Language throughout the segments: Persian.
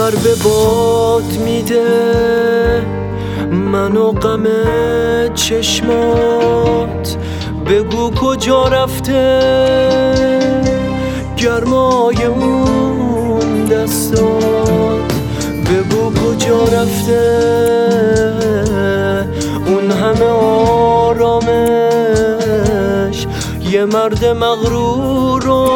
پر به باد میده منو غم چشمات. بگو کجا رفته گرمای اون دستات. بگو کجا رفته اون همه آرامش. یه مرد مغرور و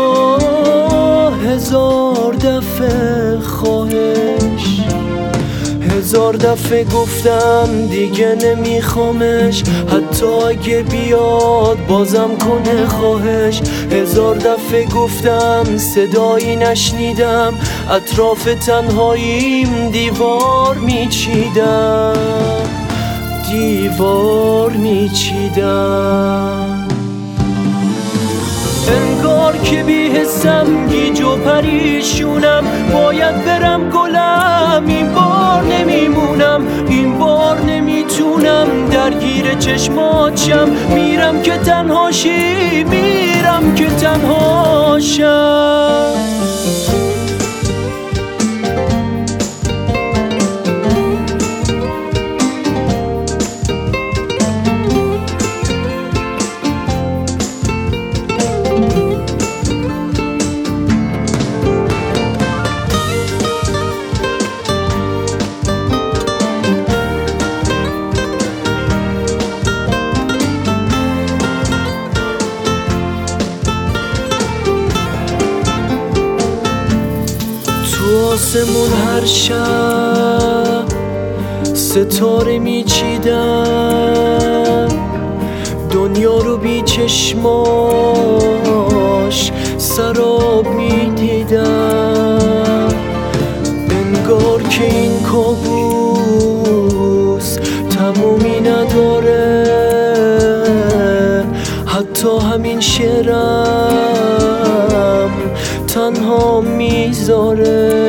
هزار دفعه خواهش. هزار دفعه گفتم دیگه نمیخوامش، حتی اگه بیاد بازم کنه خواهش. هزار دفعه گفتم صدایی نشنیدم، اطراف تنهاییم دیوار میچیدم، دیوار میچیدم. انگار که بی‌حسم گیج و پریشونم، باید برم گلم این بار نمیمونم. این بار نمیتونم درگیر چشماتشم، میرم که تنهاشی، میرم که تنهاشم. تو آسمون هر شب ستاره میچیدم، دنیا رو بی چشماش سراب میدیدم. انگار که این کابوس تمومی نداره، حتی همین شعرم تنها میذاره.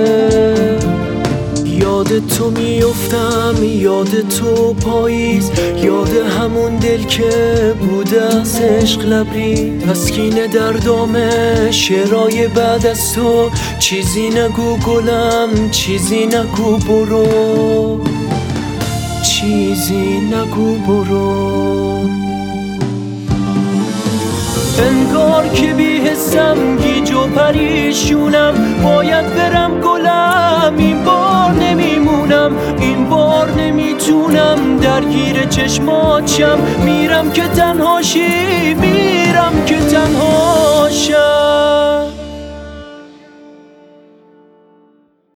یاد تو میفتم، یاد تو پاییز، یاد همون دل که بوده از عشق لبریز. تسکین دردامه شعرهای بعد از تو، چیزی نگو گلم، چیزی نگو برو، چیزی نگو برو. انگار که بی‌حسم گیج و پریشونم، باید برم گلم این بار نمیمونم. این بار نمیتونم درگیر چشماتشم، میرم که تنهاشی، میرم که تنهاشم.